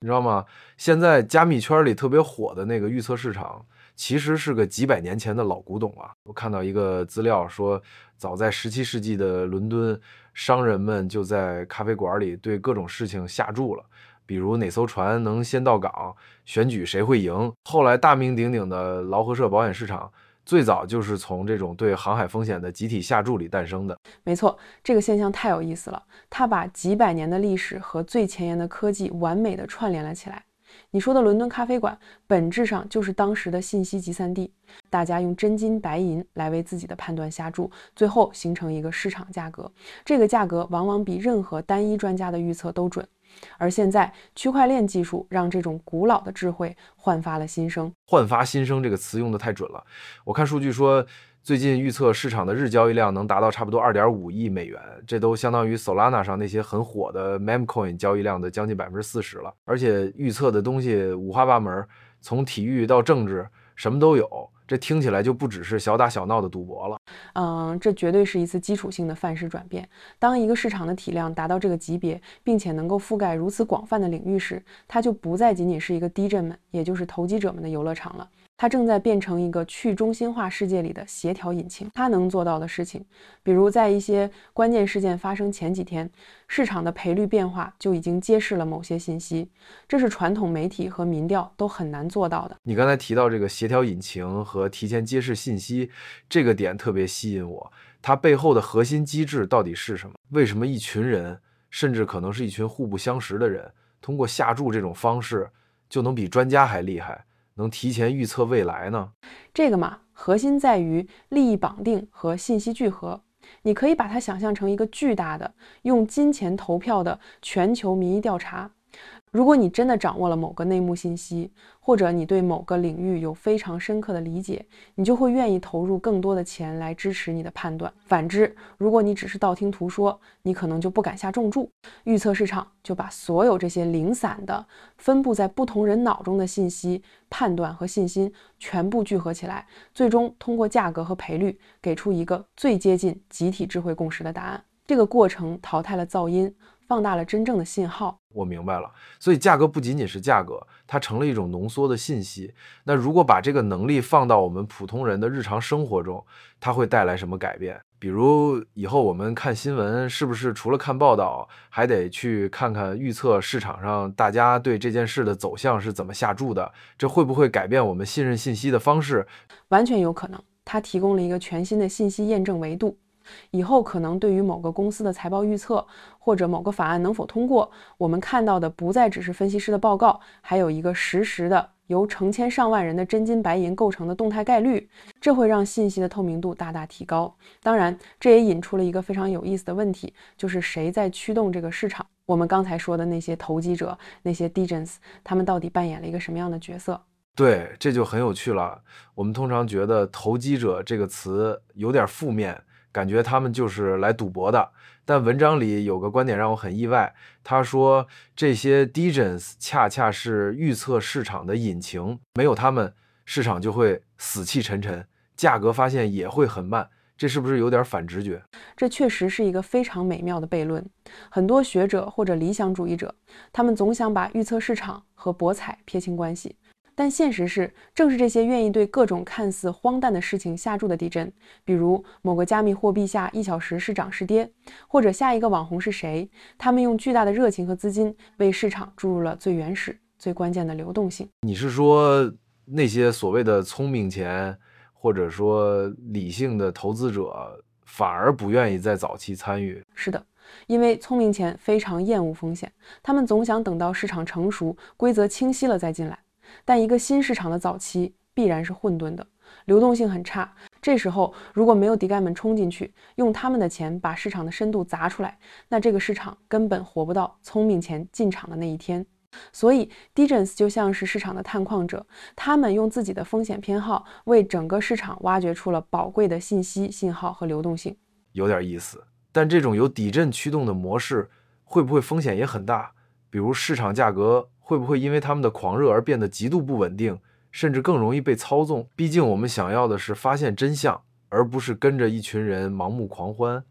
你知道吗？现在加密圈里特别火的那个预测市场，其实是个几百年前的老古董啊。我看到一个资料说，早在17世纪的伦敦，商人们就在咖啡馆里对各种事情下注了，比如哪艘船能先到港，选举谁会赢。后来大名鼎鼎的劳合社保险市场，最早就是从这种对航海风险的集体下注里诞生的。 没错，这个现象太有意思了，它把几百年的历史和最前沿的科技完美的串联了起来。你说的伦敦咖啡馆，本质上就是当时的信息集散地，大家用真金白银来为自己的判断下注，最后形成一个市场价格。这个价格往往比任何单一专家的预测都准。而现在，区块链技术让这种古老的智慧焕发了新生。 焕发新生这个词用的太准了。我看数据说，最近预测市场的日交易量能达到差不多2.5亿美元，这都相当于 Solana 上那些很火的 Memecoin 交易量的将近40%了。而且预测的东西五花八门，从体育到政治，什么都有。这听起来就不只是小打小闹的赌博了。 这绝对是一次基础性的范式转变。当一个市场的体量达到这个级别，并且能够覆盖如此广泛的领域时，它就不再仅仅是一个低震们，也就是投机者们的游乐场了。它正在变成一个去中心化世界里的协调引擎。它能做到的事情，比如在一些关键事件发生前几天，市场的赔率变化就已经揭示了某些信息，这是传统媒体和民调都很难做到的。 你刚才提到这个协调引擎和提前揭示信息，这个点特别吸引我。它背后的核心机制到底是什么？为什么一群人，甚至可能是一群互不相识的人，通过下注这种方式，就能比专家还厉害，能提前预测未来呢？ 这个嘛，核心在于利益绑定和信息聚合。你可以把它想象成一个巨大的用金钱投票的全球民意调查。如果你真的掌握了某个内幕信息，或者你对某个领域有非常深刻的理解，你就会愿意投入更多的钱来支持你的判断。反之，如果你只是道听途说，你可能就不敢下重注。预测市场就把所有这些零散的、分布在不同人脑中的信息、判断和信心全部聚合起来，最终通过价格和赔率给出一个最接近集体智慧共识的答案。这个过程淘汰了噪音，放大了真正的信号。 我明白了，所以价格不仅仅是价格，它成了一种浓缩的信息。那如果把这个能力放到我们普通人的日常生活中，它会带来什么改变？比如以后我们看新闻，是不是除了看报道，还得去看看预测市场上大家对这件事的走向是怎么下注的？这会不会改变我们信任信息的方式？ 完全有可能，它提供了一个全新的信息验证维度。以后可能对于某个公司的财报预测或者某个法案能否通过，我们看到的不再只是分析师的报告，还有一个实时的由成千上万人的真金白银构成的动态概率，这会让信息的透明度大大提高。当然，这也引出了一个非常有意思的问题，就是谁在驱动这个市场？我们刚才说的那些投机者，那些 degens， 他们到底扮演了一个什么样的角色？ 对，这就很有趣了。我们通常觉得投机者这个词有点负面，感觉他们就是来赌博的。但文章里有个观点让我很意外，他说这些 degens 恰恰是预测市场的引擎，没有他们，市场就会死气沉沉，价格发现也会很慢。这是不是有点反直觉？ 这确实是一个非常美妙的悖论。很多学者或者理想主义者，他们总想把预测市场和博彩撇清关系。但现实是，正是这些愿意对各种看似荒诞的事情下注的地震，比如某个加密货币下1小时是涨是跌，或者下一个网红是谁，他们用巨大的热情和资金为市场注入了最原始、最关键的流动性。 你是说那些所谓的聪明钱，或者说理性的投资者，反而不愿意在早期参与？ 是的，因为聪明钱非常厌恶风险，他们总想等到市场成熟、规则清晰了再进来。但一个新市场的早期必然是混沌的，流动性很差。这时候如果没有底盖们冲进去，用他们的钱把市场的深度砸出来，那这个市场根本活不到聪明钱进场的那一天。所以 degens 就像是市场的探矿者，他们用自己的风险偏好为整个市场挖掘出了宝贵的信息、信号和流动性。 有点意思。但这种由底震驱动的模式，会不会风险也很大？比如市场价格会不会因为他们的狂热而变得极度不稳定，甚至更容易被操纵？毕竟我们想要的是发现真相，而不是跟着一群人盲目狂欢。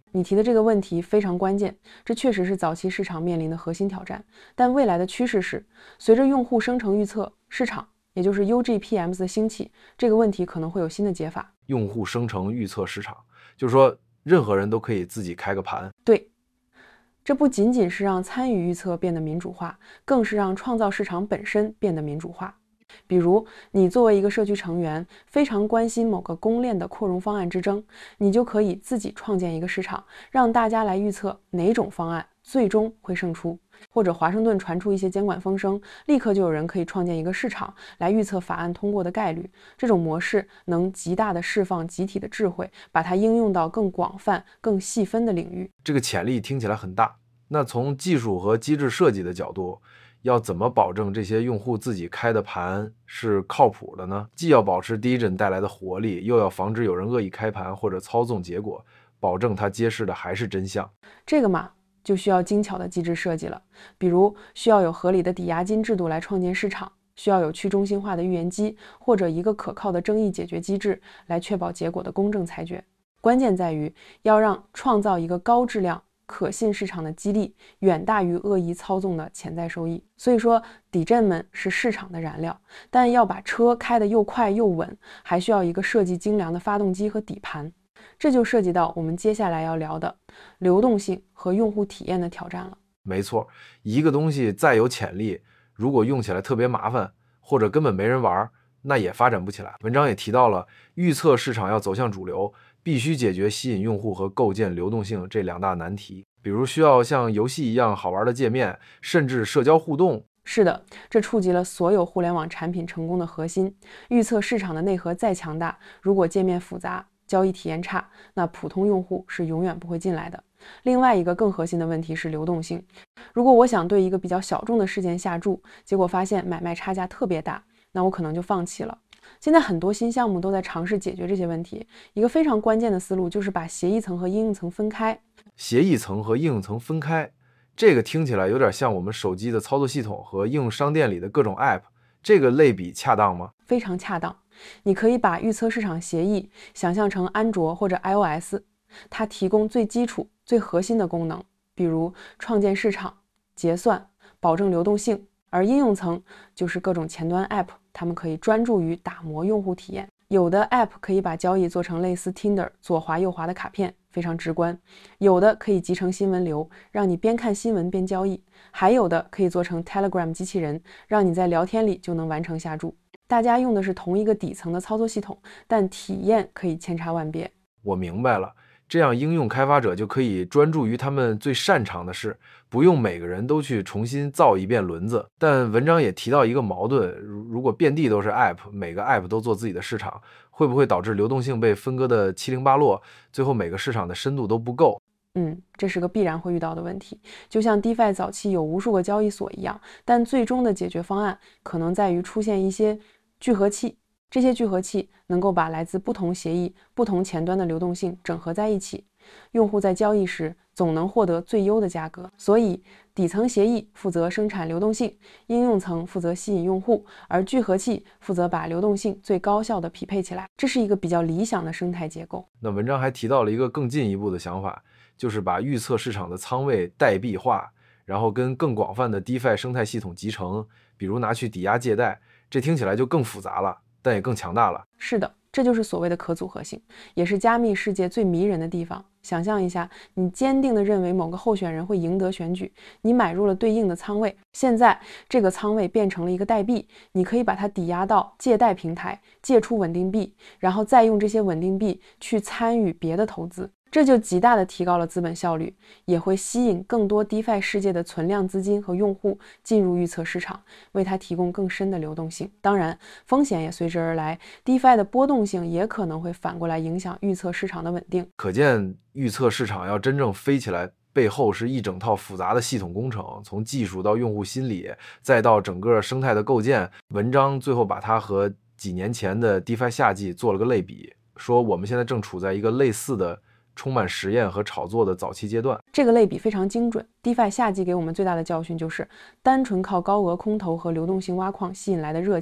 你提的这个问题非常关键，这确实是早期市场面临的核心挑战。但未来的趋势是，随着用户生成预测市场，也就是 UGPMs 的兴起，这个问题可能会有新的解法。 用户生成预测市场，就是说任何人都可以自己开个盘。 对，这不仅仅是让参与预测变得民主化，更是让创造市场本身变得民主化。比如，你作为一个社区成员，非常关心某个公链的扩容方案之争，你就可以自己创建一个市场，让大家来预测哪种方案最终会胜出。或者华盛顿传出一些监管风声，立刻就有人可以创建一个市场来预测法案通过的概率。这种模式能极大地释放集体的智慧，把它应用到更广泛、更细分的领域。 这个潜力听起来很大。那从技术和机制设计的角度，要怎么保证这些用户自己开的盘是靠谱的呢？既要保持DGen带来的活力，又要防止有人恶意开盘或者操纵结果，保证它揭示的还是真相。 这个嘛，就需要精巧的机制设计了。比如需要有合理的抵押金制度来创建市场，需要有去中心化的预言机，或者一个可靠的争议解决机制来确保结果的公正裁决。关键在于要让创造一个高质量可信市场的激励远大于恶意操纵的潜在收益。所以说底阵们是市场的燃料，但要把车开得又快又稳，还需要一个设计精良的发动机和底盘。这就涉及到我们接下来要聊的流动性和用户体验的挑战了。 没错，一个东西再有潜力，如果用起来特别麻烦，或者根本没人玩，那也发展不起来。文章也提到了，预测市场要走向主流，必须解决吸引用户和构建流动性这两大难题。比如需要像游戏一样好玩的界面，甚至社交互动。 是的，这触及了所有互联网产品成功的核心。预测市场的内核再强大，如果界面复杂，交易体验差，那普通用户是永远不会进来的。另外一个更核心的问题是流动性。如果我想对一个比较小众的事件下注，结果发现买卖差价特别大，那我可能就放弃了。现在很多新项目都在尝试解决这些问题。一个非常关键的思路就是把协议层和应用层分开。 协议层和应用层分开，这个听起来有点像我们手机的操作系统和应用商店里的各种 App， 这个类比恰当吗？ 非常恰当。你可以把预测市场协议想象成安卓或者 iOS， 它提供最基础、最核心的功能，比如创建市场、结算、保证流动性。而应用层就是各种前端 App， 它们可以专注于打磨用户体验。有的 App 可以把交易做成类似 Tinder 左滑右滑的卡片，非常直观；有的可以集成新闻流，让你边看新闻边交易；还有的可以做成 Telegram 机器人，让你在聊天里就能完成下注。大家用的是同一个底层的操作系统，但体验可以千差万别。 我明白了，这样应用开发者就可以专注于他们最擅长的事，不用每个人都去重新造一遍轮子。但文章也提到一个矛盾，如果遍地都是 App， 每个 App 都做自己的市场，会不会导致流动性被分割的七零八落，最后每个市场的深度都不够？ 这是个必然会遇到的问题，就像 DeFi 早期有无数个交易所一样，但最终的解决方案可能在于出现一些聚合器，这些聚合器能够把来自不同协议、不同前端的流动性整合在一起，用户在交易时总能获得最优的价格。所以底层协议负责生产流动性，应用层负责吸引用户，而聚合器负责把流动性最高效地匹配起来。这是一个比较理想的生态结构。 那文章还提到了一个更进一步的想法，就是把预测市场的仓位代币化，然后跟更广泛的 DeFi 生态系统集成，比如拿去抵押借贷。这听起来就更复杂了，但也更强大了。 是的，这就是所谓的可组合性，也是加密世界最迷人的地方。想象一下，你坚定地认为某个候选人会赢得选举，你买入了对应的仓位，现在这个仓位变成了一个代币，你可以把它抵押到借贷平台，借出稳定币，然后再用这些稳定币去参与别的投资。这就极大地提高了资本效率，也会吸引更多 DeFi 世界的存量资金和用户进入预测市场，为它提供更深的流动性。当然，风险也随之而来， DeFi 的波动性也可能会反过来影响预测市场的稳定。 可见预测市场要真正飞起来，背后是一整套复杂的系统工程，从技术到用户心理，再到整个生态的构建。文章最后把它和几年前的 DeFi 夏季做了个类比，说我们现在正处在一个类似的充满实验和炒作的早期阶段。 这个类比非常精准。DeFi 夏季给我们最大的教训就是，单纯靠高额空投和流动性挖矿吸引来的热钱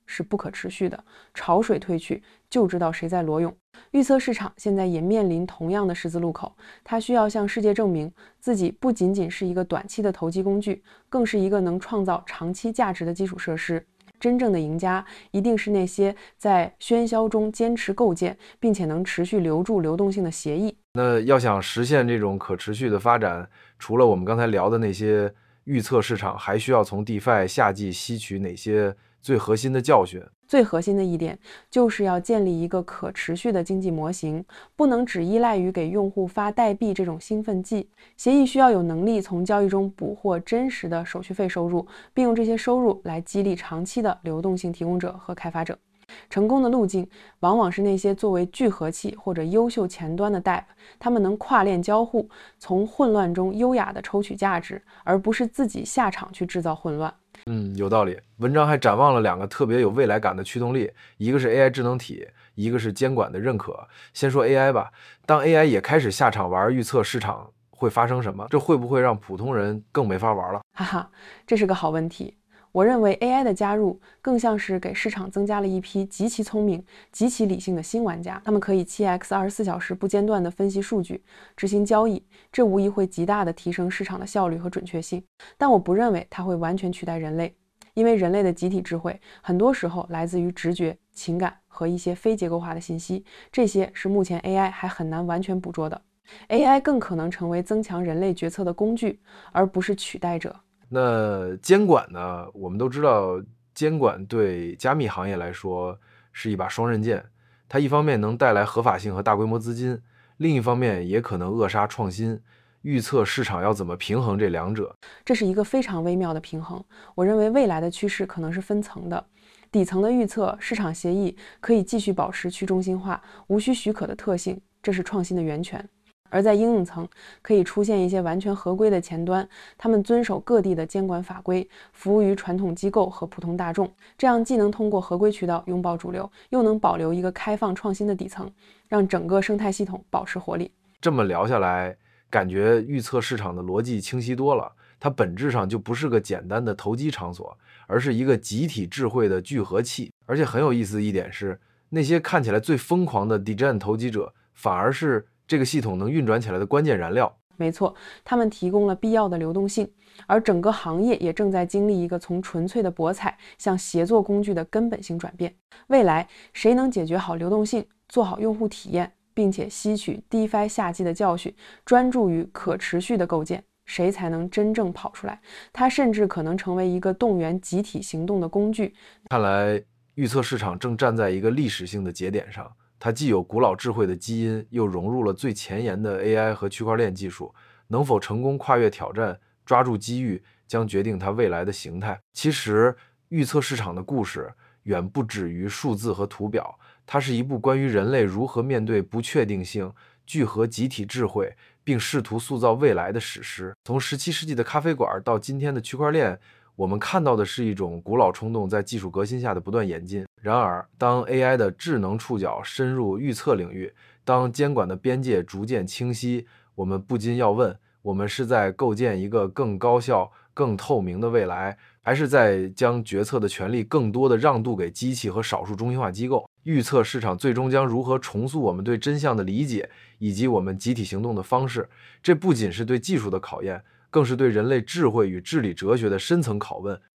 是不可持续的，潮水退去就知道谁在裸泳。预测市场现在也面临同样的十字路口，它需要向世界证明自己不仅仅是一个短期的投机工具，更是一个能创造长期价值的基础设施。真正的赢家一定是那些在喧嚣中坚持构建并且能持续留住流动性的协议。 那要想实现这种可持续的发展，除了我们刚才聊的那些预测市场，还需要从 DeFi 夏季吸取哪些最核心的教训？ 最核心的一点就是要建立一个可持续的经济模型，不能只依赖于给用户发代币这种兴奋剂。协议需要有能力从交易中捕获真实的手续费收入，并用这些收入来激励长期的流动性提供者和开发者。成功的路径往往是那些作为聚合器或者优秀前端的 DApp， 他们能跨链交互，从混乱中优雅地抽取价值，而不是自己下场去制造混乱。 有道理。文章还展望了两个特别有未来感的驱动力，一个是 AI 智能体，一个是监管的认可。先说 AI 吧，当 AI 也开始下场玩预测市场，会发生什么？这会不会让普通人更没法玩了？ 哈哈，这是个好问题。我认为 AI 的加入更像是给市场增加了一批极其聪明、极其理性的新玩家，他们可以 7x 24小时不间断地分析数据、执行交易，这无疑会极大地提升市场的效率和准确性。但我不认为它会完全取代人类，因为人类的集体智慧很多时候来自于直觉、情感和一些非结构化的信息，这些是目前 AI 还很难完全捕捉的。AI 更可能成为增强人类决策的工具，而不是取代者。 那监管呢？我们都知道，监管对加密行业来说是一把双刃剑，它一方面能带来合法性和大规模资金，另一方面也可能扼杀创新。预测市场要怎么平衡这两者？ 这是一个非常微妙的平衡。我认为未来的趋势可能是分层的，底层的预测市场协议可以继续保持去中心化、无需许可的特性，这是创新的源泉。而在应用层，可以出现一些完全合规的前端，他们遵守各地的监管法规，服务于传统机构和普通大众，这样既能通过合规渠道拥抱主流，又能保留一个开放创新的底层，让整个生态系统保持活力。 这么聊下来，感觉预测市场的逻辑清晰多了，它本质上就不是个简单的投机场所，而是一个集体智慧的聚合器。而且很有意思的一点是，那些看起来最疯狂的 Degen 投机者，反而是这个系统能运转起来的关键燃料。 没错，他们提供了必要的流动性，而整个行业也正在经历一个从纯粹的博彩向协作工具的根本性转变。未来，谁能解决好流动性，做好用户体验，并且吸取 DeFi 夏季的教训，专注于可持续的构建，谁才能真正跑出来？它甚至可能成为一个动员集体行动的工具。 看来，预测市场正站在一个历史性的节点上。它既有古老智慧的基因，又融入了最前沿的 AI 和区块链技术，能否成功跨越挑战，抓住机遇，将决定它未来的形态。其实，预测市场的故事远不止于数字和图表，它是一部关于人类如何面对不确定性、聚合集体智慧，并试图塑造未来的史诗。从17世纪的咖啡馆到今天的区块链，我们看到的是一种古老冲动在技术革新下的不断演进。然而，当 AI 的智能触角深入预测领域，当监管的边界逐渐清晰，我们不禁要问：我们是在构建一个更高效、更透明的未来，还是在将决策的权利更多的让渡给机器和少数中心化机构？预测市场最终将如何重塑我们对真相的理解，以及我们集体行动的方式？这不仅是对技术的考验，更是对人类智慧与治理哲学的深层拷问。